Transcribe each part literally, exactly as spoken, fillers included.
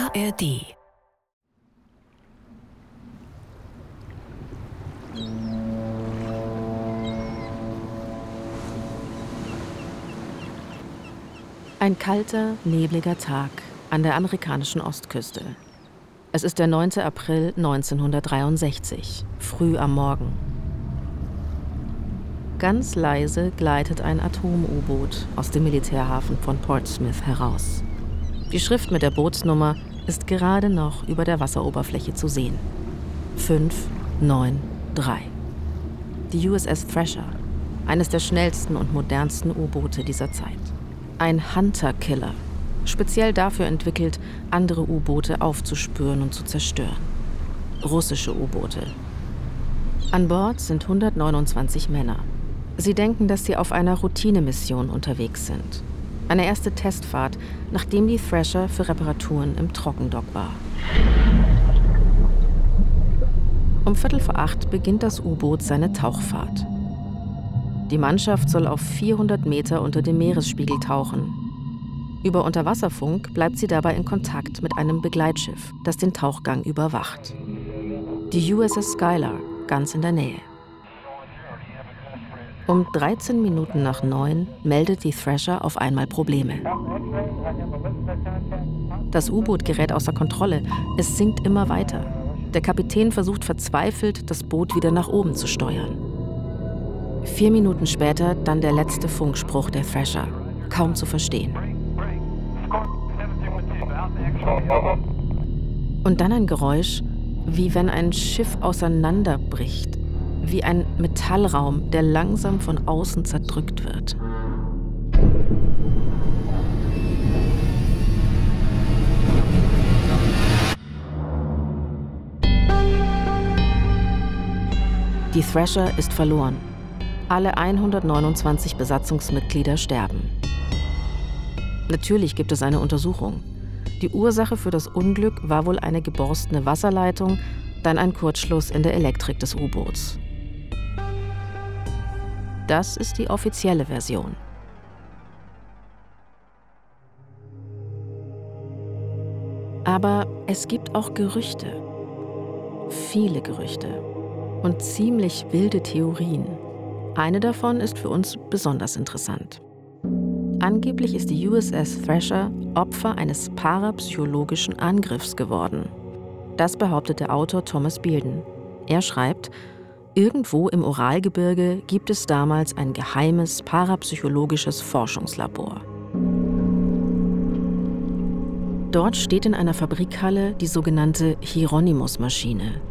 A R D. Ein kalter, nebliger Tag an der amerikanischen Ostküste. Es ist der neunte April neunzehnhundertdreiundsechzig, früh am Morgen. Ganz leise gleitet ein Atom-U-Boot aus dem Militärhafen von Portsmouth heraus. Die Schrift mit der Bootsnummer ist gerade noch über der Wasseroberfläche zu sehen. fünf neun drei. Die U S S Thrasher, eines der schnellsten und modernsten U-Boote dieser Zeit. Ein Hunter-Killer, speziell dafür entwickelt, andere U-Boote aufzuspüren und zu zerstören. Russische U-Boote. An Bord sind hundertneunundzwanzig Männer. Sie denken, dass sie auf einer Routinemission unterwegs sind. Eine erste Testfahrt, nachdem die Thrasher für Reparaturen im Trockendock war. Um Viertel vor acht beginnt das U-Boot seine Tauchfahrt. Die Mannschaft soll auf vierhundert Meter unter dem Meeresspiegel tauchen. Über Unterwasserfunk bleibt sie dabei in Kontakt mit einem Begleitschiff, das den Tauchgang überwacht. Die U S S Skylar, ganz in der Nähe. Um dreizehn Minuten nach neun meldet die Thrasher auf einmal Probleme. Das U-Boot gerät außer Kontrolle. Es sinkt immer weiter. Der Kapitän versucht verzweifelt, das Boot wieder nach oben zu steuern. Vier Minuten später dann der letzte Funkspruch der Thrasher. Kaum zu verstehen. Und dann ein Geräusch, wie wenn ein Schiff auseinanderbricht. Wie ein Metallraum, der langsam von außen zerdrückt wird. Die Thrasher ist verloren. Alle hundertneunundzwanzig Besatzungsmitglieder sterben. Natürlich gibt es eine Untersuchung. Die Ursache für das Unglück war wohl eine geborstene Wasserleitung, dann ein Kurzschluss in der Elektrik des U-Boots. Das ist die offizielle Version. Aber es gibt auch Gerüchte. Viele Gerüchte. Und ziemlich wilde Theorien. Eine davon ist für uns besonders interessant. Angeblich ist die U S S Thrasher Opfer eines parapsychologischen Angriffs geworden. Das behauptet der Autor Thomas Bearden. Er schreibt, irgendwo im Uralgebirge gibt es damals ein geheimes parapsychologisches Forschungslabor. Dort steht in einer Fabrikhalle die sogenannte Hieronymus-Maschine.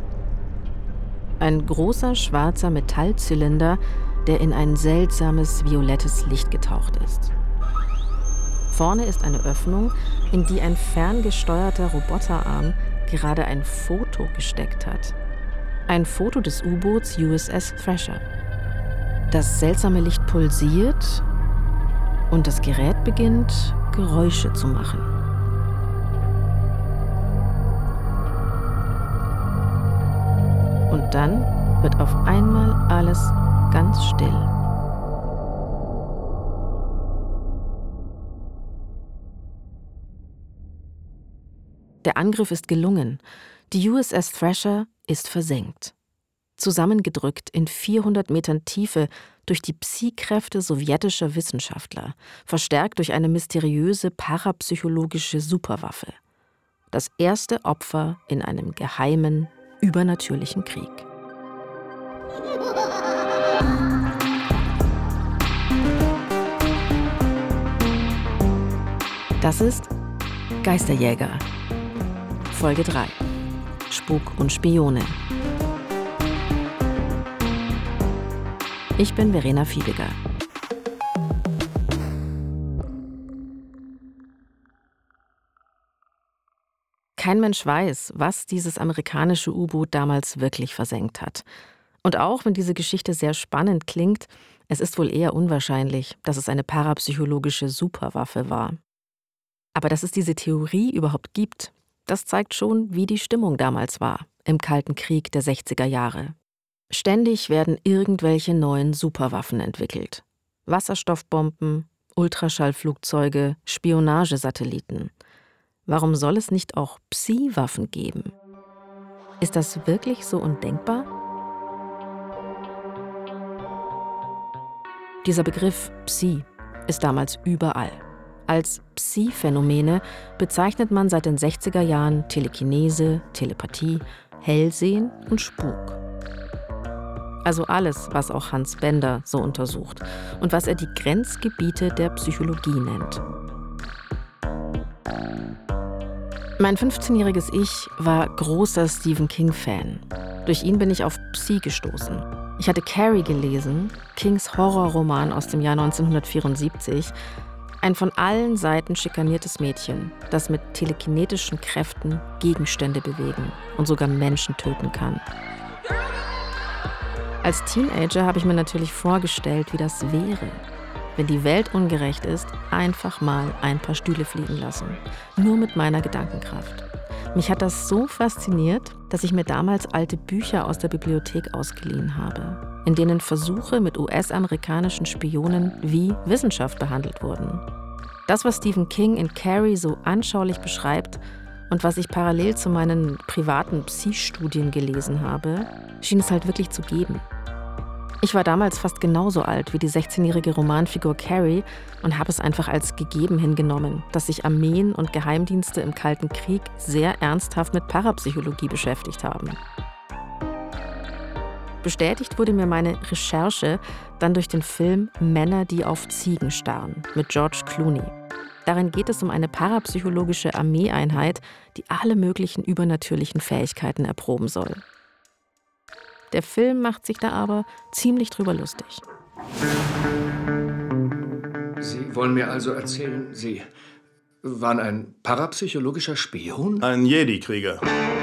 Ein großer schwarzer Metallzylinder, der in ein seltsames violettes Licht getaucht ist. Vorne ist eine Öffnung, in die ein ferngesteuerter Roboterarm gerade ein Foto gesteckt hat. Ein Foto des U-Boots U S S Thrasher. Das seltsame Licht pulsiert und das Gerät beginnt, Geräusche zu machen. Und dann wird auf einmal alles ganz still. Der Angriff ist gelungen. Die U S S Thrasher ist versenkt. Zusammengedrückt in vierhundert Metern Tiefe durch die Psi-Kräfte sowjetischer Wissenschaftler, verstärkt durch eine mysteriöse parapsychologische Superwaffe. Das erste Opfer in einem geheimen, übernatürlichen Krieg. Das ist Geisterjäger, Folge drei. Spuk und Spione. Ich bin Verena Fiebiger. Kein Mensch weiß, was dieses amerikanische U-Boot damals wirklich versenkt hat. Und auch wenn diese Geschichte sehr spannend klingt, es ist wohl eher unwahrscheinlich, dass es eine parapsychologische Superwaffe war. Aber dass es diese Theorie überhaupt gibt, das zeigt schon, wie die Stimmung damals war, im Kalten Krieg der sechziger Jahre. Ständig werden irgendwelche neuen Superwaffen entwickelt. Wasserstoffbomben, Ultraschallflugzeuge, Spionagesatelliten. Warum soll es nicht auch Psi-Waffen geben? Ist das wirklich so undenkbar? Dieser Begriff Psi ist damals überall. Als Psi-Phänomene bezeichnet man seit den sechziger Jahren Telekinese, Telepathie, Hellsehen und Spuk. Also alles, was auch Hans Bender so untersucht und was er die Grenzgebiete der Psychologie nennt. Mein fünfzehnjähriges Ich war großer Stephen King-Fan. Durch ihn bin ich auf Psi gestoßen. Ich hatte Carrie gelesen, Kings Horrorroman aus dem Jahr neunzehnhundertvierundsiebzig. Ein von allen Seiten schikaniertes Mädchen, das mit telekinetischen Kräften Gegenstände bewegen und sogar Menschen töten kann. Als Teenager habe ich mir natürlich vorgestellt, wie das wäre, wenn die Welt ungerecht ist, einfach mal ein paar Stühle fliegen lassen. Nur mit meiner Gedankenkraft. Mich hat das so fasziniert, dass ich mir damals alte Bücher aus der Bibliothek ausgeliehen habe, in denen Versuche mit U S-amerikanischen Spionen wie Wissenschaft behandelt wurden. Das, was Stephen King in Carrie so anschaulich beschreibt und was ich parallel zu meinen privaten Psi-Studien gelesen habe, schien es halt wirklich zu geben. Ich war damals fast genauso alt wie die sechzehnjährige Romanfigur Carrie und habe es einfach als gegeben hingenommen, dass sich Armeen und Geheimdienste im Kalten Krieg sehr ernsthaft mit Parapsychologie beschäftigt haben. Bestätigt wurde mir meine Recherche dann durch den Film Männer, die auf Ziegen starren mit George Clooney. Darin geht es um eine parapsychologische Armeeeinheit, die alle möglichen übernatürlichen Fähigkeiten erproben soll. Der Film macht sich da aber ziemlich drüber lustig. Sie wollen mir also erzählen, Sie waren ein parapsychologischer Spion? Ein Jedi-Krieger.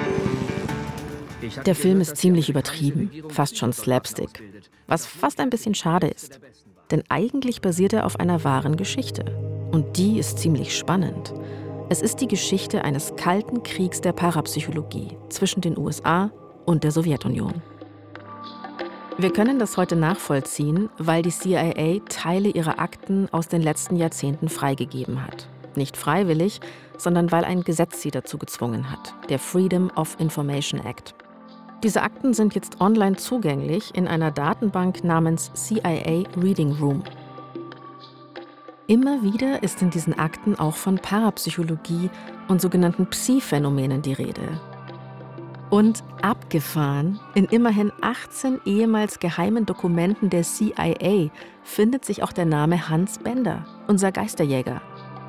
Der Film ist ziemlich übertrieben, fast schon Slapstick, was fast ein bisschen schade ist. Denn eigentlich basiert er auf einer wahren Geschichte. Und die ist ziemlich spannend. Es ist die Geschichte eines kalten Kriegs der Parapsychologie zwischen den U S A und der Sowjetunion. Wir können das heute nachvollziehen, weil die C I A Teile ihrer Akten aus den letzten Jahrzehnten freigegeben hat. Nicht freiwillig, sondern weil ein Gesetz sie dazu gezwungen hat, der Freedom of Information Act. Diese Akten sind jetzt online zugänglich in einer Datenbank namens C I A Reading Room. Immer wieder ist in diesen Akten auch von Parapsychologie und sogenannten Psi-Phänomenen die Rede. Und abgefahren, in immerhin achtzehn ehemals geheimen Dokumenten der C I A findet sich auch der Name Hans Bender, unser Geisterjäger.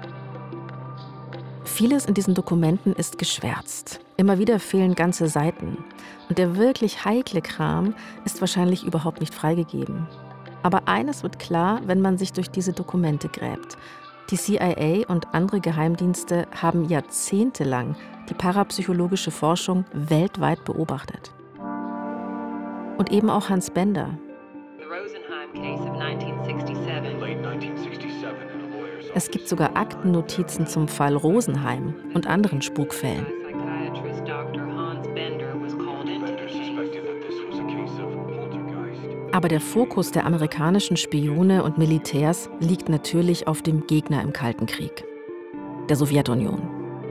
Vieles in diesen Dokumenten ist geschwärzt. Immer wieder fehlen ganze Seiten. Und der wirklich heikle Kram ist wahrscheinlich überhaupt nicht freigegeben. Aber eines wird klar, wenn man sich durch diese Dokumente gräbt. Die C I A und andere Geheimdienste haben jahrzehntelang die parapsychologische Forschung weltweit beobachtet. Und eben auch Hans Bender. Es gibt sogar Aktennotizen zum Fall Rosenheim und anderen Spukfällen. Aber der Fokus der amerikanischen Spione und Militärs liegt natürlich auf dem Gegner im Kalten Krieg, der Sowjetunion.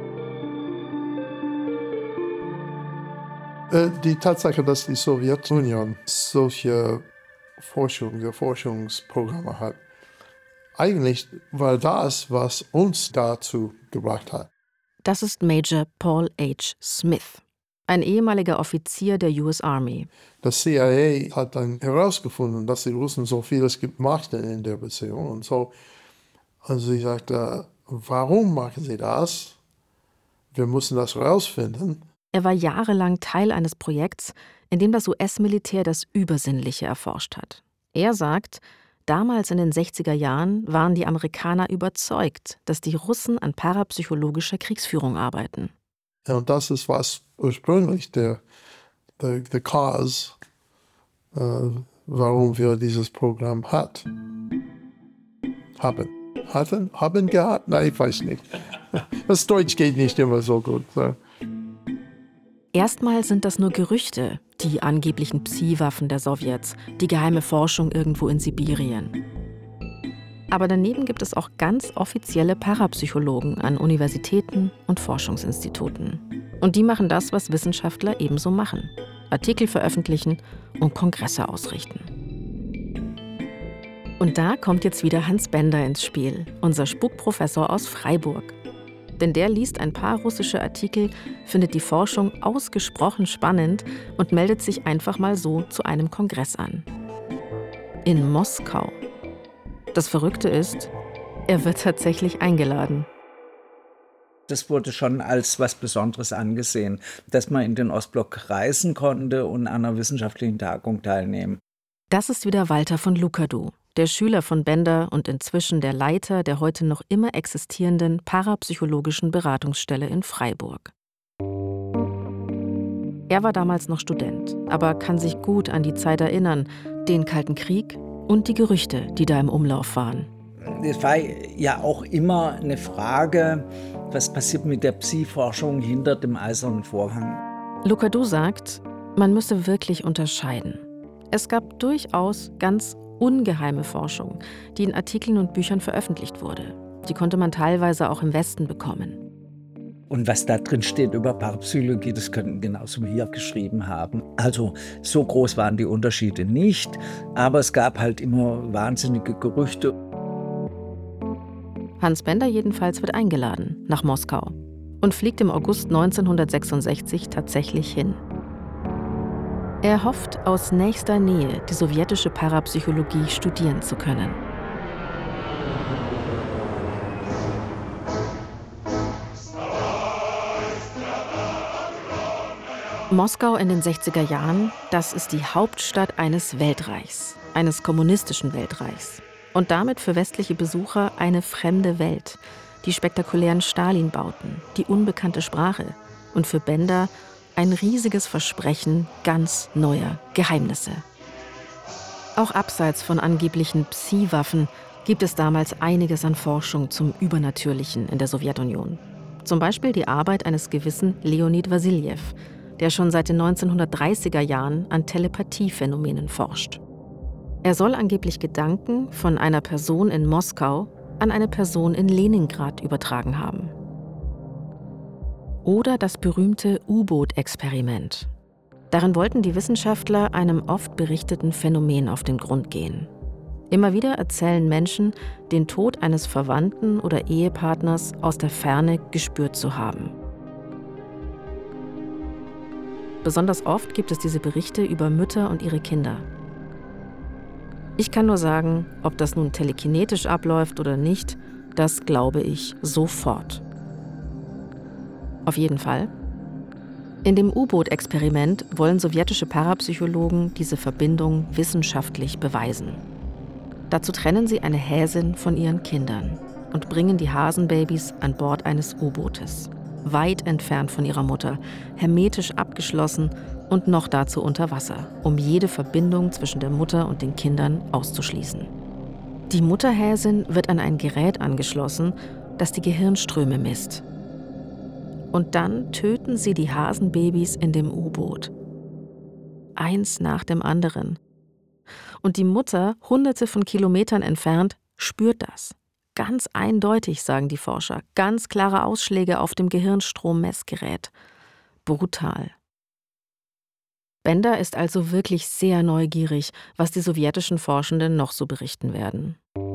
Die Tatsache, dass die Sowjetunion solche Forschung, Forschungsprogramme hat, eigentlich war das, was uns dazu gebracht hat. Das ist Major Paul H. Smith, ein ehemaliger Offizier der U S Army. Das C I A hat dann herausgefunden, dass die Russen so vieles gemacht haben in der Beziehung. Und so, also sie sagte, warum machen sie das? Wir müssen das herausfinden. Er war jahrelang Teil eines Projekts, in dem das U S-Militär das Übersinnliche erforscht hat. Er sagt, damals in den sechziger Jahren waren die Amerikaner überzeugt, dass die Russen an parapsychologischer Kriegsführung arbeiten. Und das ist, was ursprünglich der, der, der Cause, äh, warum wir dieses Programm hat. haben. Hatten? Haben gehabt? Nein, ich weiß nicht. Das Deutsch geht nicht immer so gut. So. Erstmal sind das nur Gerüchte, die angeblichen Psi-Waffen der Sowjets, die geheime Forschung irgendwo in Sibirien. Aber daneben gibt es auch ganz offizielle Parapsychologen an Universitäten und Forschungsinstituten. Und die machen das, was Wissenschaftler ebenso machen: Artikel veröffentlichen und Kongresse ausrichten. Und da kommt jetzt wieder Hans Bender ins Spiel, unser Spukprofessor aus Freiburg. Denn der liest ein paar russische Artikel, findet die Forschung ausgesprochen spannend und meldet sich einfach mal so zu einem Kongress an. In Moskau. Das Verrückte ist, er wird tatsächlich eingeladen. Das wurde schon als was Besonderes angesehen, dass man in den Ostblock reisen konnte und an einer wissenschaftlichen Tagung teilnehmen. Das ist wieder Walter von Lukadu, der Schüler von Bender und inzwischen der Leiter der heute noch immer existierenden parapsychologischen Beratungsstelle in Freiburg. Er war damals noch Student, aber kann sich gut an die Zeit erinnern, den Kalten Krieg und die Gerüchte, die da im Umlauf waren. Es war ja auch immer eine Frage, was passiert mit der Psi-Forschung hinter dem Eisernen Vorhang. Lukadu sagt, man müsse wirklich unterscheiden. Es gab durchaus ganz ungeheime Forschung, die in Artikeln und Büchern veröffentlicht wurde. Die konnte man teilweise auch im Westen bekommen. Und was da drin steht über Parapsychologie, das könnten genauso wir geschrieben haben. Also so groß waren die Unterschiede nicht, aber es gab halt immer wahnsinnige Gerüchte. Hans Bender jedenfalls wird eingeladen nach Moskau und fliegt im August neunzehnhundertsechsundsechzig tatsächlich hin. Er hofft, aus nächster Nähe die sowjetische Parapsychologie studieren zu können. Moskau in den sechziger Jahren, das ist die Hauptstadt eines Weltreichs, eines kommunistischen Weltreichs. Und damit für westliche Besucher eine fremde Welt. Die spektakulären Stalin-Bauten, die unbekannte Sprache und für Bender ein riesiges Versprechen ganz neuer Geheimnisse. Auch abseits von angeblichen Psi-Waffen gibt es damals einiges an Forschung zum Übernatürlichen in der Sowjetunion. Zum Beispiel die Arbeit eines gewissen Leonid Wassiljew, der schon seit den neunzehnhundertdreißiger Jahren an Telepathiephänomenen forscht. Er soll angeblich Gedanken von einer Person in Moskau an eine Person in Leningrad übertragen haben. Oder das berühmte U-Boot-Experiment. Darin wollten die Wissenschaftler einem oft berichteten Phänomen auf den Grund gehen. Immer wieder erzählen Menschen, den Tod eines Verwandten oder Ehepartners aus der Ferne gespürt zu haben. Besonders oft gibt es diese Berichte über Mütter und ihre Kinder. Ich kann nur sagen, ob das nun telekinetisch abläuft oder nicht, das glaube ich sofort. Auf jeden Fall. In dem U-Boot-Experiment wollen sowjetische Parapsychologen diese Verbindung wissenschaftlich beweisen. Dazu trennen sie eine Häsin von ihren Kindern und bringen die Hasenbabys an Bord eines U-Bootes. Weit entfernt von ihrer Mutter, hermetisch abgeschlossen und noch dazu unter Wasser, um jede Verbindung zwischen der Mutter und den Kindern auszuschließen. Die Mutterhäsin wird an ein Gerät angeschlossen, das die Gehirnströme misst. Und dann töten sie die Hasenbabys in dem U-Boot. Eins nach dem anderen. Und die Mutter, hunderte von Kilometern entfernt, spürt das. Ganz eindeutig, sagen die Forscher. Ganz klare Ausschläge auf dem Gehirnstrommessgerät. Brutal. Bender ist also wirklich sehr neugierig, was die sowjetischen Forschenden noch so berichten werden.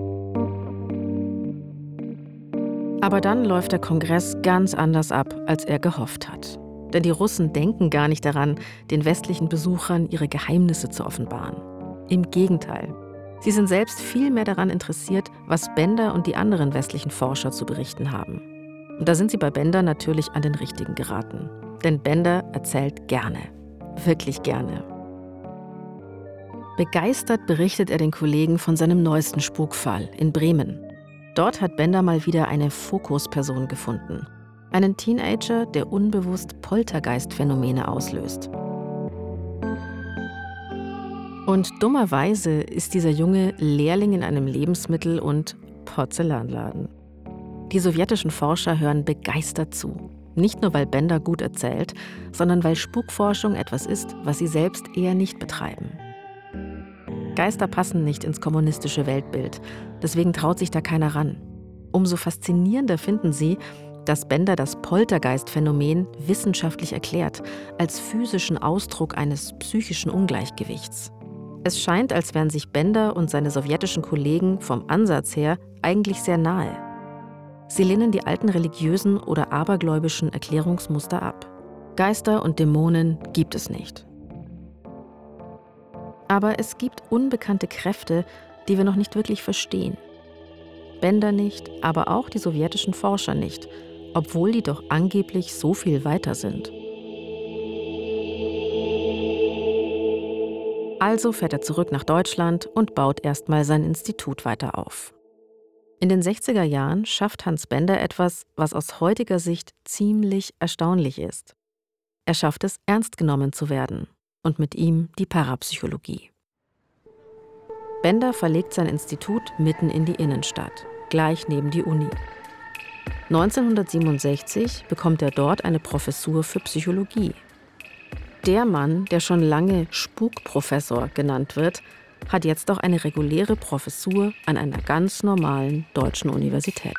Aber dann läuft der Kongress ganz anders ab, als er gehofft hat. Denn die Russen denken gar nicht daran, den westlichen Besuchern ihre Geheimnisse zu offenbaren. Im Gegenteil. Sie sind selbst viel mehr daran interessiert, was Bender und die anderen westlichen Forscher zu berichten haben. Und da sind sie bei Bender natürlich an den Richtigen geraten. Denn Bender erzählt gerne. Wirklich gerne. Begeistert berichtet er den Kollegen von seinem neuesten Spukfall in Bremen. Dort hat Bender mal wieder eine Fokusperson gefunden. Einen Teenager, der unbewusst Poltergeist-Phänomene auslöst. Und dummerweise ist dieser Junge Lehrling in einem Lebensmittel- und Porzellanladen. Die sowjetischen Forscher hören begeistert zu. Nicht nur, weil Bender gut erzählt, sondern weil Spukforschung etwas ist, was sie selbst eher nicht betreiben. Geister passen nicht ins kommunistische Weltbild. Deswegen traut sich da keiner ran. Umso faszinierender finden sie, dass Bender das Poltergeist-Phänomen wissenschaftlich erklärt, als physischen Ausdruck eines psychischen Ungleichgewichts. Es scheint, als wären sich Bender und seine sowjetischen Kollegen vom Ansatz her eigentlich sehr nahe. Sie lehnen die alten religiösen oder abergläubischen Erklärungsmuster ab. Geister und Dämonen gibt es nicht. Aber es gibt unbekannte Kräfte, die wir noch nicht wirklich verstehen. Bender nicht, aber auch die sowjetischen Forscher nicht, obwohl die doch angeblich so viel weiter sind. Also fährt er zurück nach Deutschland und baut erstmal sein Institut weiter auf. In den sechziger Jahren schafft Hans Bender etwas, was aus heutiger Sicht ziemlich erstaunlich ist. Er schafft es, ernst genommen zu werden. Und mit ihm die Parapsychologie. Bender verlegt sein Institut mitten in die Innenstadt, gleich neben die Uni. neunzehnhundertsiebenundsechzig bekommt er dort eine Professur für Psychologie. Der Mann, der schon lange Spukprofessor genannt wird, hat jetzt auch eine reguläre Professur an einer ganz normalen deutschen Universität.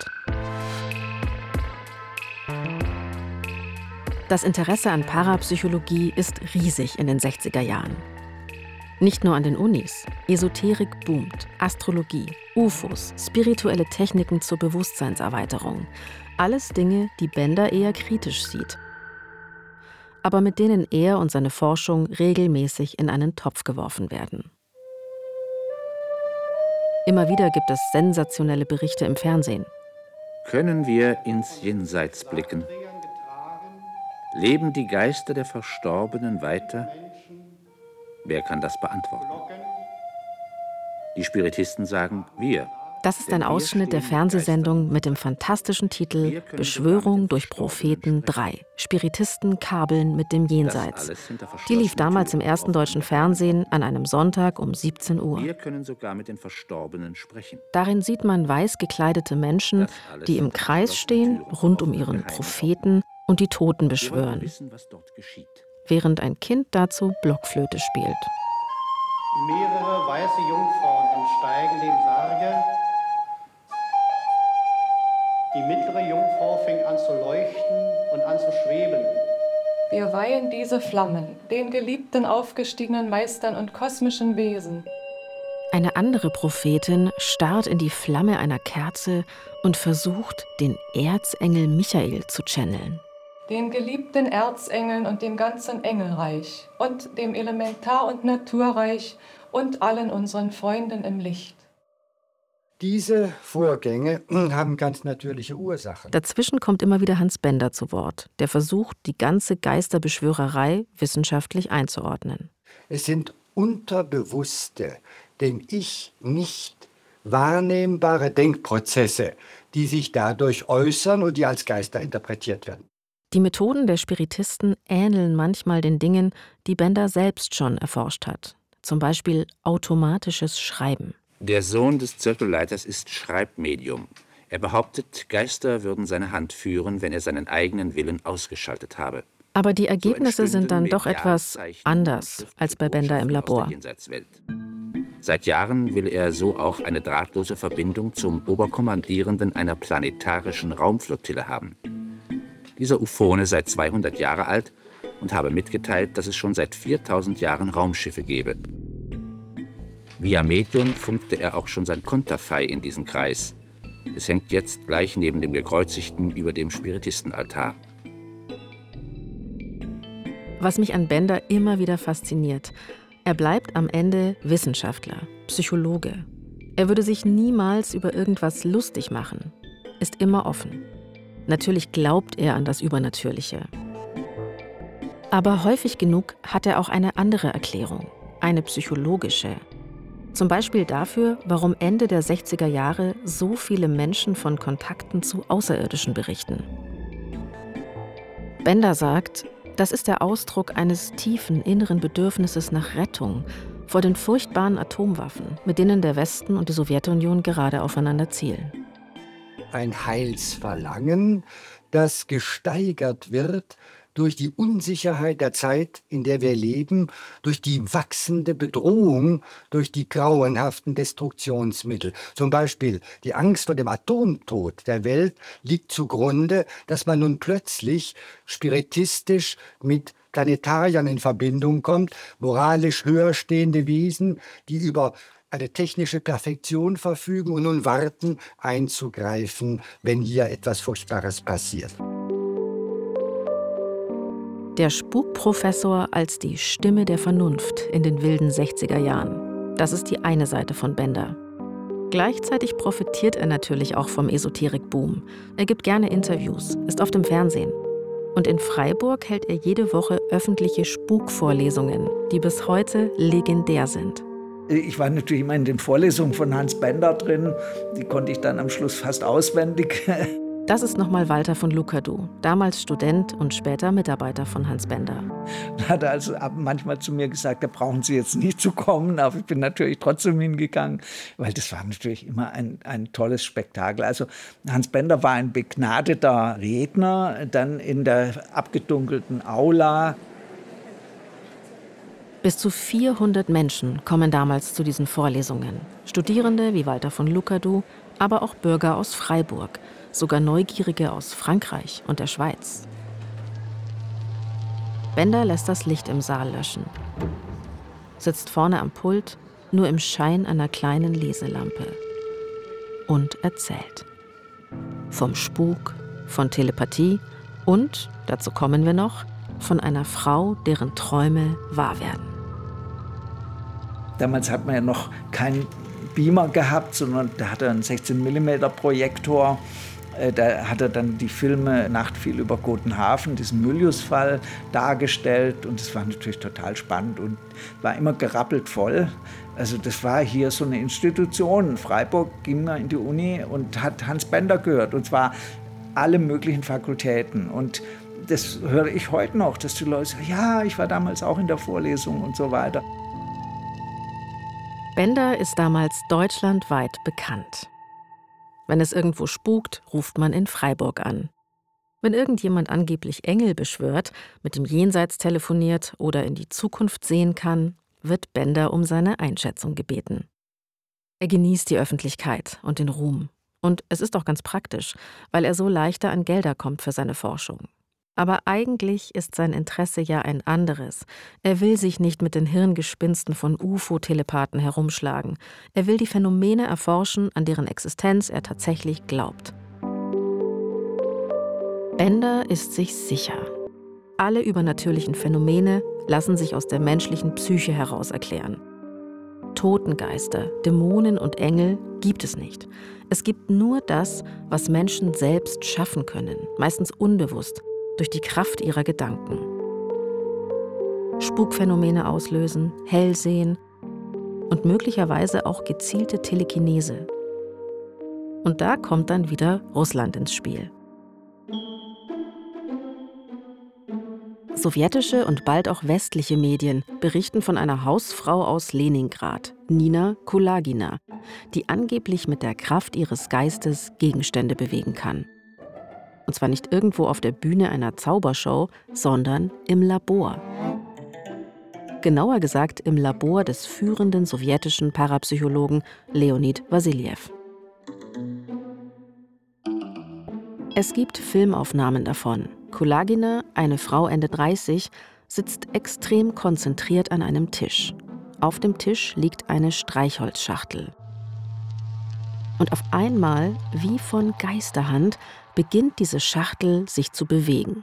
Das Interesse an Parapsychologie ist riesig in den sechziger Jahren. Nicht nur an den Unis. Esoterik boomt, Astrologie, U F Os, spirituelle Techniken zur Bewusstseinserweiterung. Alles Dinge, die Bender eher kritisch sieht. Aber mit denen er und seine Forschung regelmäßig in einen Topf geworfen werden. Immer wieder gibt es sensationelle Berichte im Fernsehen. Können wir ins Jenseits blicken? Leben die Geister der Verstorbenen weiter? Wer kann das beantworten? Die Spiritisten sagen, wir. Das ist ein Ausschnitt der Fernsehsendung mit dem fantastischen Titel Beschwörung durch Propheten drei. Spiritisten kabeln mit dem Jenseits. Die lief damals im ersten deutschen Fernsehen an einem Sonntag um siebzehn Uhr. Wir können sogar mit den Verstorbenen sprechen. Darin sieht man weiß gekleidete Menschen, die im Kreis stehen, rund um ihren Propheten und die Toten beschwören, während ein Kind dazu Blockflöte spielt. Mehrere weiße Jungfrauen entsteigen dem Sarge. Die mittlere Jungfrau fängt an zu leuchten und an zu schweben. Wir weihen diese Flammen, den geliebten aufgestiegenen Meistern und kosmischen Wesen. Eine andere Prophetin starrt in die Flamme einer Kerze und versucht, den Erzengel Michael zu channeln. Den geliebten Erzengeln und dem ganzen Engelreich und dem Elementar- und Naturreich und allen unseren Freunden im Licht. Diese Vorgänge haben ganz natürliche Ursachen. Dazwischen kommt immer wieder Hans Bender zu Wort, der versucht, die ganze Geisterbeschwörerei wissenschaftlich einzuordnen. Es sind unterbewusste, dem Ich nicht wahrnehmbare Denkprozesse, die sich dadurch äußern und die als Geister interpretiert werden. Die Methoden der Spiritisten ähneln manchmal den Dingen, die Bender selbst schon erforscht hat. Zum Beispiel automatisches Schreiben. Der Sohn des Zirkelleiters ist Schreibmedium. Er behauptet, Geister würden seine Hand führen, wenn er seinen eigenen Willen ausgeschaltet habe. Aber die Ergebnisse sind dann doch etwas anders als bei Bender im Labor. Seit Jahren will er so auch eine drahtlose Verbindung zum Oberkommandierenden einer planetarischen Raumflottille haben. Dieser Uphone sei zweihundert Jahre alt und habe mitgeteilt, dass es schon seit viertausend Jahren Raumschiffe gebe. Via Medium funkte er auch schon sein Konterfei in diesen Kreis. Es hängt jetzt gleich neben dem Gekreuzigten über dem Spiritistenaltar. Was mich an Bender immer wieder fasziniert, er bleibt am Ende Wissenschaftler, Psychologe. Er würde sich niemals über irgendwas lustig machen, ist immer offen. Natürlich glaubt er an das Übernatürliche. Aber häufig genug hat er auch eine andere Erklärung, eine psychologische. Zum Beispiel dafür, warum Ende der sechziger Jahre so viele Menschen von Kontakten zu Außerirdischen berichten. Bender sagt, das ist der Ausdruck eines tiefen inneren Bedürfnisses nach Rettung vor den furchtbaren Atomwaffen, mit denen der Westen und die Sowjetunion gerade aufeinander zielen. Ein Heilsverlangen, das gesteigert wird durch die Unsicherheit der Zeit, in der wir leben, durch die wachsende Bedrohung, durch die grauenhaften Destruktionsmittel. Zum Beispiel die Angst vor dem Atomtod der Welt liegt zugrunde, dass man nun plötzlich spiritistisch mit Planetariern in Verbindung kommt, moralisch höher stehende Wesen, die über eine technische Perfektion verfügen und nun warten, einzugreifen, wenn hier etwas Furchtbares passiert. Der Spukprofessor als die Stimme der Vernunft in den wilden sechziger Jahren. Das ist die eine Seite von Bender. Gleichzeitig profitiert er natürlich auch vom Esoterik-Boom. Er gibt gerne Interviews, ist oft im Fernsehen. Und in Freiburg hält er jede Woche öffentliche Spukvorlesungen, die bis heute legendär sind. Ich war natürlich immer in den Vorlesungen von Hans Bender drin. Die konnte ich dann am Schluss fast auswendig. Das ist nochmal Walter von Lucadou, damals Student und später Mitarbeiter von Hans Bender. Er hat also manchmal zu mir gesagt, da brauchen Sie jetzt nicht zu kommen, aber ich bin natürlich trotzdem hingegangen, weil das war natürlich immer ein, ein tolles Spektakel. Also Hans Bender war ein begnadeter Redner, dann in der abgedunkelten Aula. Bis zu vierhundert Menschen kommen damals zu diesen Vorlesungen. Studierende wie Walter von Lucadou, aber auch Bürger aus Freiburg, sogar Neugierige aus Frankreich und der Schweiz. Bender lässt das Licht im Saal löschen, sitzt vorne am Pult, nur im Schein einer kleinen Leselampe und erzählt. Vom Spuk, von Telepathie und, dazu kommen wir noch, von einer Frau, deren Träume wahr werden. Damals hat man ja noch keinen Beamer gehabt, sondern da hatte er einen sechzehn Millimeter Projektor. Da hat er dann die Filme Nacht fiel über Gotenhafen, diesen Mylius-Fall dargestellt. Und das war natürlich total spannend und war immer gerappelt voll. Also das war hier so eine Institution. In Freiburg ging man in die Uni und hat Hans Bender gehört. Und zwar alle möglichen Fakultäten. Und das höre ich heute noch, dass die Leute sagen, ja, ich war damals auch in der Vorlesung und so weiter. Bender ist damals deutschlandweit bekannt. Wenn es irgendwo spukt, ruft man in Freiburg an. Wenn irgendjemand angeblich Engel beschwört, mit dem Jenseits telefoniert oder in die Zukunft sehen kann, wird Bender um seine Einschätzung gebeten. Er genießt die Öffentlichkeit und den Ruhm. Und es ist auch ganz praktisch, weil er so leichter an Gelder kommt für seine Forschung. Aber eigentlich ist sein Interesse ja ein anderes. Er will sich nicht mit den Hirngespinsten von U F O-Telepathen herumschlagen. Er will die Phänomene erforschen, an deren Existenz er tatsächlich glaubt. Bender ist sich sicher. Alle übernatürlichen Phänomene lassen sich aus der menschlichen Psyche heraus erklären. Totengeister, Dämonen und Engel gibt es nicht. Es gibt nur das, was Menschen selbst schaffen können, meistens unbewusst, durch die Kraft ihrer Gedanken. Spukphänomene auslösen, hell sehen und möglicherweise auch gezielte Telekinese. Und da kommt dann wieder Russland ins Spiel. Sowjetische und bald auch westliche Medien berichten von einer Hausfrau aus Leningrad, Nina Kulagina, die angeblich mit der Kraft ihres Geistes Gegenstände bewegen kann. Und zwar nicht irgendwo auf der Bühne einer Zaubershow, sondern im Labor. Genauer gesagt im Labor des führenden sowjetischen Parapsychologen Leonid Wassiljew. Es gibt Filmaufnahmen davon. Kulagina, eine Frau Ende dreißig, sitzt extrem konzentriert an einem Tisch. Auf dem Tisch liegt eine Streichholzschachtel. Und auf einmal, wie von Geisterhand, beginnt diese Schachtel sich zu bewegen.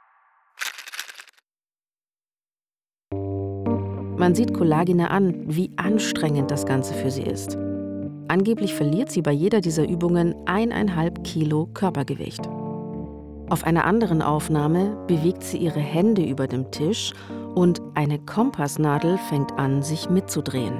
Man sieht Kulagina an, wie anstrengend das Ganze für sie ist. Angeblich verliert sie bei jeder dieser Übungen eineinhalb Kilo Körpergewicht. Auf einer anderen Aufnahme bewegt sie ihre Hände über dem Tisch und eine Kompassnadel fängt an, sich mitzudrehen.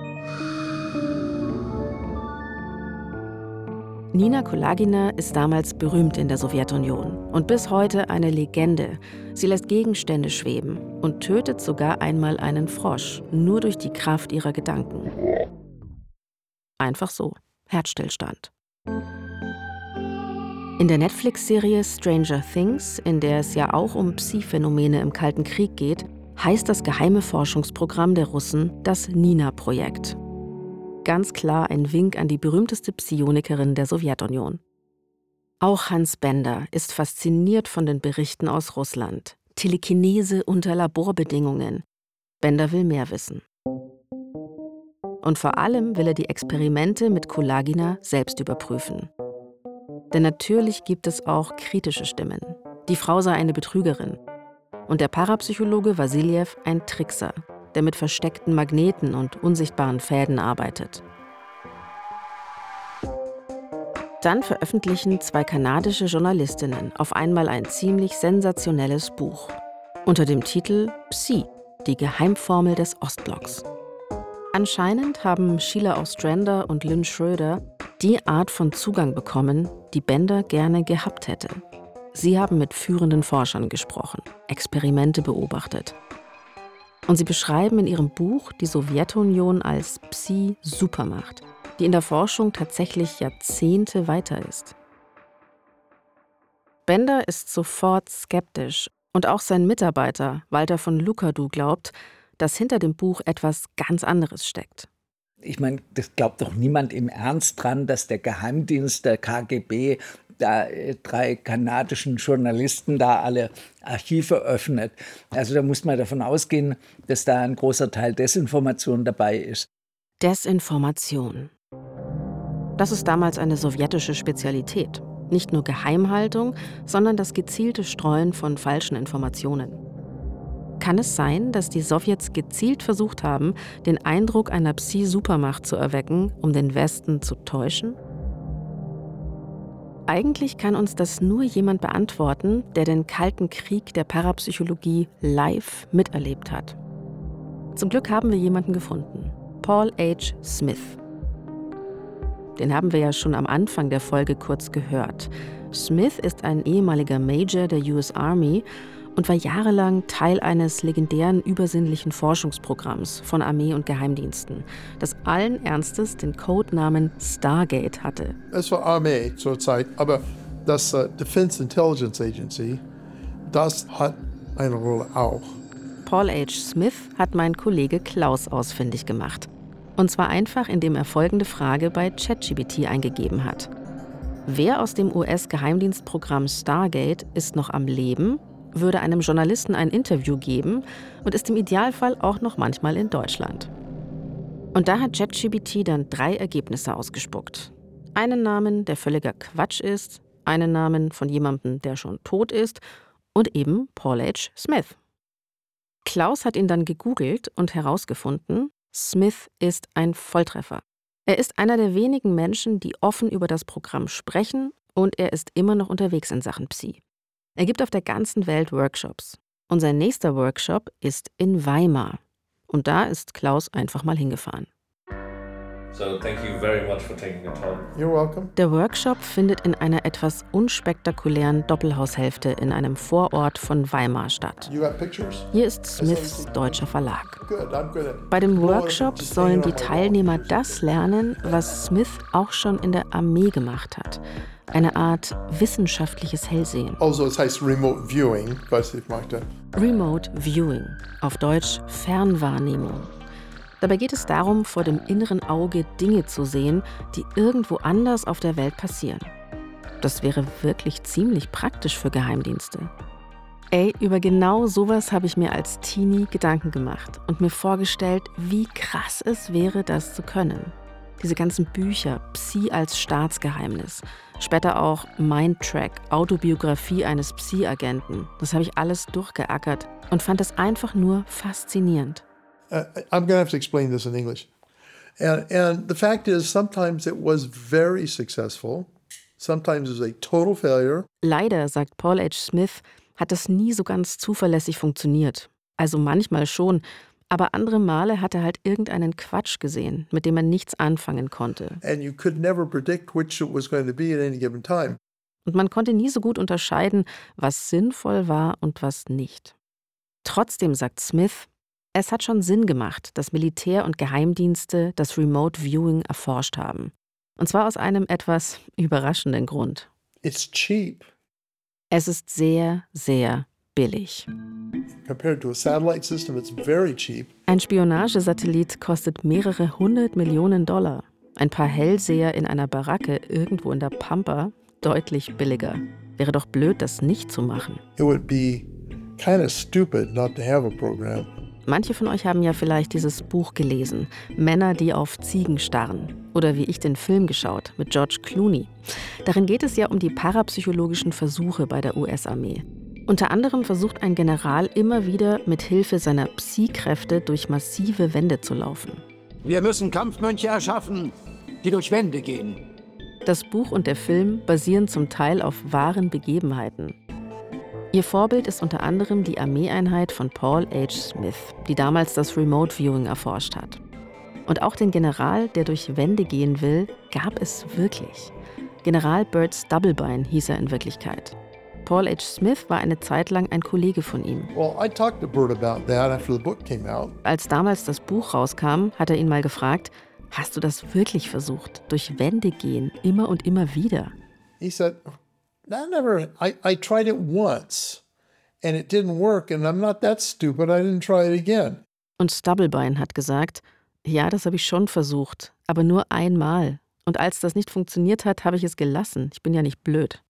Nina Kulagina ist damals berühmt in der Sowjetunion und bis heute eine Legende. Sie lässt Gegenstände schweben und tötet sogar einmal einen Frosch, nur durch die Kraft ihrer Gedanken. Einfach so, Herzstillstand. In der Netflix-Serie Stranger Things, in der es ja auch um Psi-Phänomene im Kalten Krieg geht, heißt das geheime Forschungsprogramm der Russen das Nina-Projekt. Ganz klar ein Wink an die berühmteste Psionikerin der Sowjetunion. Auch Hans Bender ist fasziniert von den Berichten aus Russland. Telekinese unter Laborbedingungen. Bender will mehr wissen. Und vor allem will er die Experimente mit Kulagina selbst überprüfen. Denn natürlich gibt es auch kritische Stimmen. Die Frau sei eine Betrügerin. Und der Parapsychologe Wassiljew ein Trickser, der mit versteckten Magneten und unsichtbaren Fäden arbeitet. Dann veröffentlichen zwei kanadische Journalistinnen auf einmal ein ziemlich sensationelles Buch. Unter dem Titel Psi, die Geheimformel des Ostblocks. Anscheinend haben Sheila Ostrander und Lynn Schroeder die Art von Zugang bekommen, die Bender gerne gehabt hätte. Sie haben mit führenden Forschern gesprochen, Experimente beobachtet. Und sie beschreiben in ihrem Buch die Sowjetunion als Psi-Supermacht, die in der Forschung tatsächlich Jahrzehnte weiter ist. Bender ist sofort skeptisch und auch sein Mitarbeiter Walter von Lukadu glaubt, dass hinter dem Buch etwas ganz anderes steckt. Ich meine, das glaubt doch niemand im Ernst dran, dass der Geheimdienst, der K G B, da drei kanadischen Journalisten da alle Archive öffnet. Also da muss man davon ausgehen, dass da ein großer Teil Desinformation dabei ist. Desinformation. Das ist damals eine sowjetische Spezialität. Nicht nur Geheimhaltung, sondern das gezielte Streuen von falschen Informationen. Kann es sein, dass die Sowjets gezielt versucht haben, den Eindruck einer Psi-Supermacht zu erwecken, um den Westen zu täuschen? Eigentlich kann uns das nur jemand beantworten, der den Kalten Krieg der Parapsychologie live miterlebt hat. Zum Glück haben wir jemanden gefunden. Paul H. Smith. Den haben wir ja schon am Anfang der Folge kurz gehört. Smith ist ein ehemaliger Major der U S Army und war jahrelang Teil eines legendären übersinnlichen Forschungsprogramms von Armee und Geheimdiensten, das allen Ernstes den Codenamen Stargate hatte. Es war Armee zur Zeit, aber das uh, Defense Intelligence Agency, das hat eine Rolle auch. Paul H. Smith hat mein Kollege Klaus ausfindig gemacht. Und zwar einfach, indem er folgende Frage bei ChatGPT eingegeben hat. Wer aus dem U S-Geheimdienstprogramm Stargate ist noch am Leben, würde einem Journalisten ein Interview geben und ist im Idealfall auch noch manchmal in Deutschland. Und da hat ChatGPT dann drei Ergebnisse ausgespuckt. Einen Namen, der völliger Quatsch ist, einen Namen von jemandem, der schon tot ist und eben Paul H. Smith. Klaus hat ihn dann gegoogelt und herausgefunden, Smith ist ein Volltreffer. Er ist einer der wenigen Menschen, die offen über das Programm sprechen und er ist immer noch unterwegs in Sachen Psi. Er gibt auf der ganzen Welt Workshops. Und sein nächster Workshop ist in Weimar. Und da ist Klaus einfach mal hingefahren. So, thank you very much for taking the time. You're welcome. Der Workshop findet in einer etwas unspektakulären Doppelhaushälfte in einem Vorort von Weimar statt. You got pictures? Hier ist Smiths deutscher Verlag. Good, I'm good at- Bei dem Workshop sollen die Teilnehmer das lernen, was Smith auch schon in der Armee gemacht hat. Eine Art wissenschaftliches Hellsehen. Also, es heißt Remote Viewing, weiß ich möchte. Remote Viewing, auf Deutsch Fernwahrnehmung. Dabei geht es darum, vor dem inneren Auge Dinge zu sehen, die irgendwo anders auf der Welt passieren. Das wäre wirklich ziemlich praktisch für Geheimdienste. Ey, über genau sowas habe ich mir als Teenie Gedanken gemacht und mir vorgestellt, wie krass es wäre, das zu können. Diese ganzen Bücher, Psi als Staatsgeheimnis, später auch Mindtrack, Autobiografie eines Psi-Agenten. Das habe ich alles durchgeackert und fand es einfach nur faszinierend. Uh, I'm going to have to explain this in English. And, and the fact is, sometimes it was very successful. Sometimes it was a total failure. Leider, sagt Paul H. Smith, hat das nie so ganz zuverlässig funktioniert. Also manchmal schon, aber andere Male hat er halt irgendeinen Quatsch gesehen, mit dem er nichts anfangen konnte. And you could never predict which it was going to be at any given time. Und man konnte nie so gut unterscheiden, was sinnvoll war und was nicht. Trotzdem, sagt Smith, es hat schon Sinn gemacht, dass Militär und Geheimdienste das Remote Viewing erforscht haben. Und zwar aus einem etwas überraschenden Grund. It's cheap. Es ist sehr, sehr billig. Compared to a satellite system, it's very cheap. Ein Spionagesatellit kostet mehrere hundert Millionen Dollar. Ein paar Hellseher in einer Baracke irgendwo in der Pampa deutlich billiger. Wäre doch blöd, das nicht zu machen. It would be kind of stupid not to have a program. Manche von euch haben ja vielleicht dieses Buch gelesen, Männer, die auf Ziegen starren. Oder wie ich den Film geschaut, mit George Clooney. Darin geht es ja um die parapsychologischen Versuche bei der U S-Armee. Unter anderem versucht ein General immer wieder mit Hilfe seiner Psi-Kräfte durch massive Wände zu laufen. Wir müssen Kampfmönche erschaffen, die durch Wände gehen. Das Buch und der Film basieren zum Teil auf wahren Begebenheiten. Ihr Vorbild ist unter anderem die Armeeeinheit von Paul H. Smith, die damals das Remote Viewing erforscht hat. Und auch den General, der durch Wände gehen will, gab es wirklich. General Burt Stubblebine hieß er in Wirklichkeit. Paul H. Smith war eine Zeit lang ein Kollege von ihm. Well, I talked to Burt about that after the book came out. Als damals das Buch rauskam, hat er ihn mal gefragt, hast du das wirklich versucht? Durch Wände gehen, immer und immer wieder? He said, I never, I, I tried it once and it didn't work and I'm not that stupid, I didn't try it again. Und Stubblebine hat gesagt, ja, das habe ich schon versucht, aber nur einmal. Und als das nicht funktioniert hat, habe ich es gelassen. Ich bin ja nicht blöd.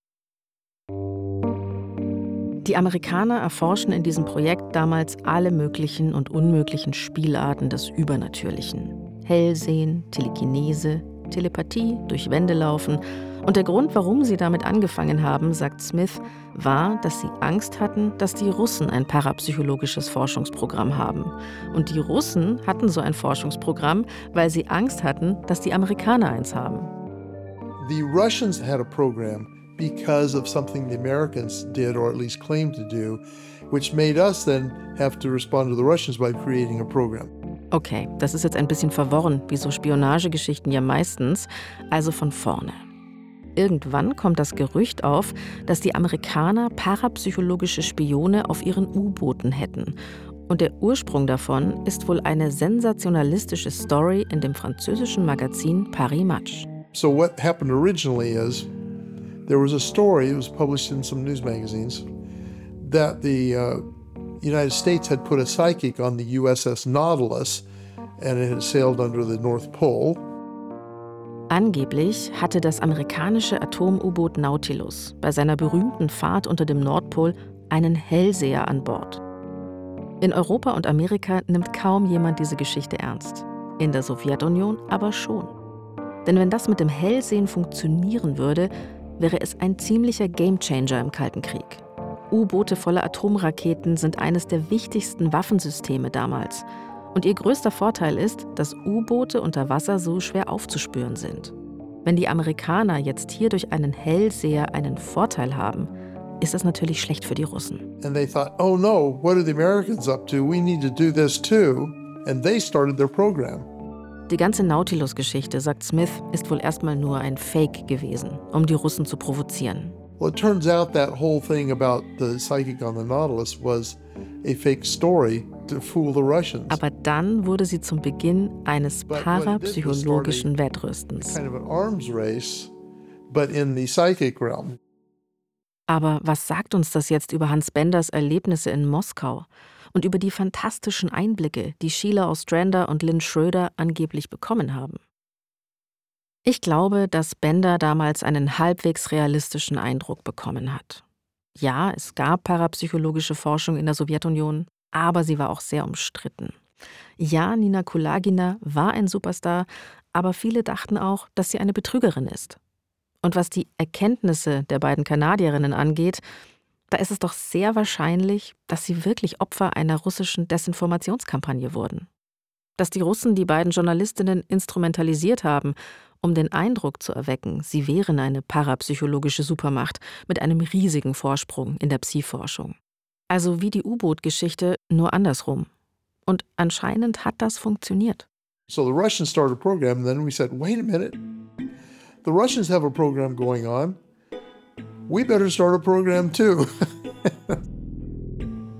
Die Amerikaner erforschen in diesem Projekt damals alle möglichen und unmöglichen Spielarten des Übernatürlichen. Hellsehen, Telekinese, Telepathie, durch Wände laufen. Und der Grund, warum sie damit angefangen haben, sagt Smith, war, dass sie Angst hatten, dass die Russen ein parapsychologisches Forschungsprogramm haben. Und die Russen hatten so ein Forschungsprogramm, weil sie Angst hatten, dass die Amerikaner eins haben. The Russians had a program because of something the Americans did, or at least claimed to do, which made us then have to respond to the Russians by creating a program. Okay, das ist jetzt ein bisschen verworren, wie so Spionagegeschichten ja meistens, also von vorne. Irgendwann kommt das Gerücht auf, dass die Amerikaner parapsychologische Spione auf ihren U-Booten hätten. Und der Ursprung davon ist wohl eine sensationalistische Story in dem französischen Magazin Paris Match. So what happened originally is there was a story, it was published in some news magazines, that the uh, United States had put a psychic on the U S S Nautilus and it had sailed under the North Pole. Angeblich hatte das amerikanische Atom-U-Boot Nautilus bei seiner berühmten Fahrt unter dem Nordpol einen Hellseher an Bord. In Europa und Amerika nimmt kaum jemand diese Geschichte ernst. In der Sowjetunion aber schon. Denn wenn das mit dem Hellsehen funktionieren würde, wäre es ein ziemlicher Gamechanger im Kalten Krieg. U-Boote voller Atomraketen sind eines der wichtigsten Waffensysteme damals. Und ihr größter Vorteil ist, dass U-Boote unter Wasser so schwer aufzuspüren sind. Wenn die Amerikaner jetzt hier durch einen Hellseher einen Vorteil haben, ist das natürlich schlecht für die Russen. And they thought, oh no, what are the Americans up to? We need to do this too. And they started their program. Die ganze Nautilus-Geschichte, sagt Smith, ist wohl erstmal nur ein Fake gewesen, um die Russen zu provozieren. Well, it turns out that whole thing about the psychic on the Nautilus was a fake story to fool the Russians. Aber dann wurde sie zum Beginn eines parapsychologischen Wettrüstens. Kind of an arms race, but in the psychic realm. Aber was sagt uns das jetzt über Hans Benders Erlebnisse in Moskau und über die fantastischen Einblicke, die Sheila Ostrander und Lynn Schroeder angeblich bekommen haben? Ich glaube, dass Bender damals einen halbwegs realistischen Eindruck bekommen hat. Ja, es gab parapsychologische Forschung in der Sowjetunion, aber sie war auch sehr umstritten. Ja, Nina Kulagina war ein Superstar, aber viele dachten auch, dass sie eine Betrügerin ist. Und was die Erkenntnisse der beiden Kanadierinnen angeht, da ist es doch sehr wahrscheinlich, dass sie wirklich Opfer einer russischen Desinformationskampagne wurden. Dass die Russen die beiden Journalistinnen instrumentalisiert haben, um den Eindruck zu erwecken, sie wären eine parapsychologische Supermacht mit einem riesigen Vorsprung in der Psi-Forschung. Also wie die U-Boot-Geschichte, nur andersrum. Und anscheinend hat das funktioniert. So the Russians started a program, and then we said, wait a minute, the Russians have a program going on. We better start a program too.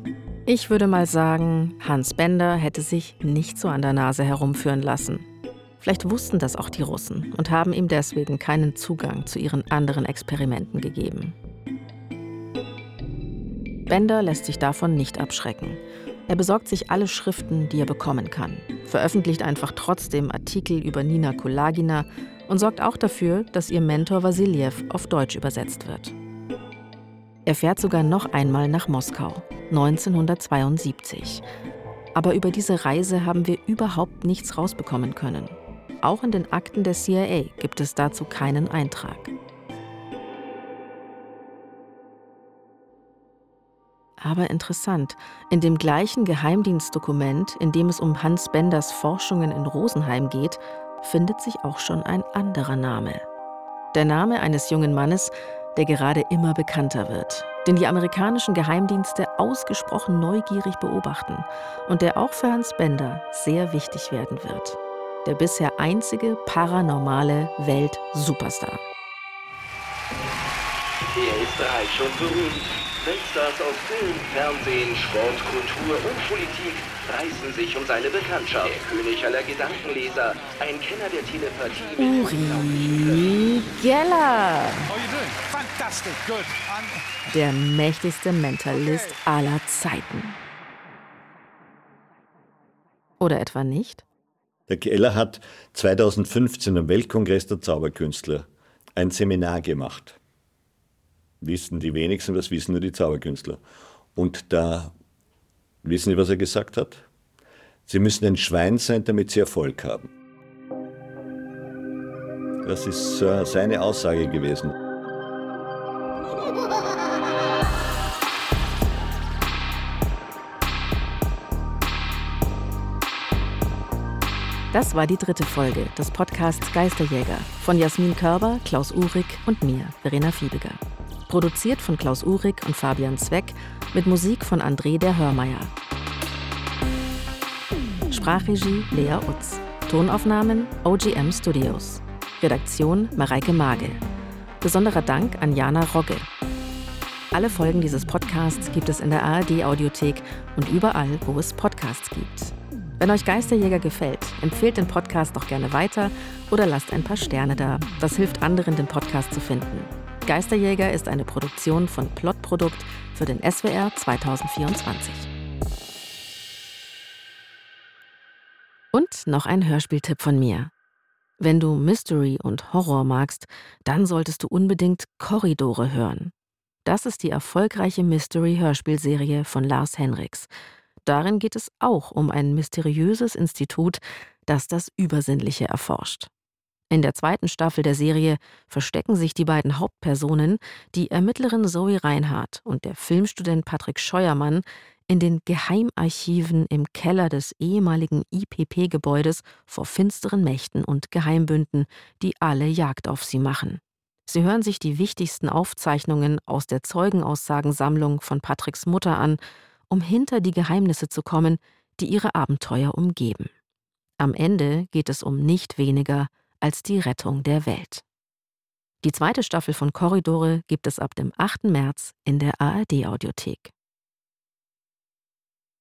Ich würde mal sagen, Hans Bender hätte sich nicht so an der Nase herumführen lassen. Vielleicht wussten das auch die Russen und haben ihm deswegen keinen Zugang zu ihren anderen Experimenten gegeben. Bender lässt sich davon nicht abschrecken. Er besorgt sich alle Schriften, die er bekommen kann, veröffentlicht einfach trotzdem Artikel über Nina Kulagina und sorgt auch dafür, dass ihr Mentor Wassiljew auf Deutsch übersetzt wird. Er fährt sogar noch einmal nach Moskau, neunzehnhundertzweiundsiebzig. Aber über diese Reise haben wir überhaupt nichts rausbekommen können. Auch in den Akten der C I A gibt es dazu keinen Eintrag. Aber interessant, in dem gleichen Geheimdienstdokument, in dem es um Hans Benders Forschungen in Rosenheim geht, findet sich auch schon ein anderer Name. Der Name eines jungen Mannes, der gerade immer bekannter wird, den die amerikanischen Geheimdienste ausgesprochen neugierig beobachten und der auch für Hans Bender sehr wichtig werden wird. Der bisher einzige paranormale Welt-Superstar. Er ist reich und berühmt. Weltstars aus Film, Fernsehen, Sport, Kultur und Politik reißen sich um seine Bekanntschaft. Der König aller Gedankenleser, ein Kenner der Telepathie. Uri Geller. Der mächtigste Mentalist aller Zeiten. Oder etwa nicht? Der Geller hat zweitausendfünfzehn am Weltkongress der Zauberkünstler ein Seminar gemacht. Wissen die wenigsten, das wissen nur die Zauberkünstler. Und da, wissen Sie, was er gesagt hat? Sie müssen ein Schwein sein, damit Sie Erfolg haben. Das ist äh, seine Aussage gewesen. Das war die dritte Folge des Podcasts Geisterjäger von Jasmin Körber, Klaus Uhrig und mir, Verena Fiebiger. Produziert von Klaus Uhrig und Fabian Zweck mit Musik von André der Hörmeier. Sprachregie Lea Utz. Tonaufnahmen O G M Studios. Redaktion Mareike Magel. Besonderer Dank an Jana Rogge. Alle Folgen dieses Podcasts gibt es in der A R D-Audiothek und überall, wo es Podcasts gibt. Wenn euch Geisterjäger gefällt, empfehlt den Podcast doch gerne weiter oder lasst ein paar Sterne da. Das hilft anderen, den Podcast zu finden. Geisterjäger ist eine Produktion von Plotprodukt für den S W R zweitausendvierundzwanzig. Und noch ein Hörspieltipp von mir. Wenn du Mystery und Horror magst, dann solltest du unbedingt Korridore hören. Das ist die erfolgreiche Mystery-Hörspielserie von Lars Henriks. Darin geht es auch um ein mysteriöses Institut, das das Übersinnliche erforscht. In der zweiten Staffel der Serie verstecken sich die beiden Hauptpersonen, die Ermittlerin Zoe Reinhardt und der Filmstudent Patrick Scheuermann, in den Geheimarchiven im Keller des ehemaligen I P P-Gebäudes vor finsteren Mächten und Geheimbünden, die alle Jagd auf sie machen. Sie hören sich die wichtigsten Aufzeichnungen aus der Zeugenaussagensammlung von Patricks Mutter an, um hinter die Geheimnisse zu kommen, die ihre Abenteuer umgeben. Am Ende geht es um nicht weniger als die Rettung der Welt. Die zweite Staffel von Korridore gibt es ab dem achten März in der A R D-Audiothek.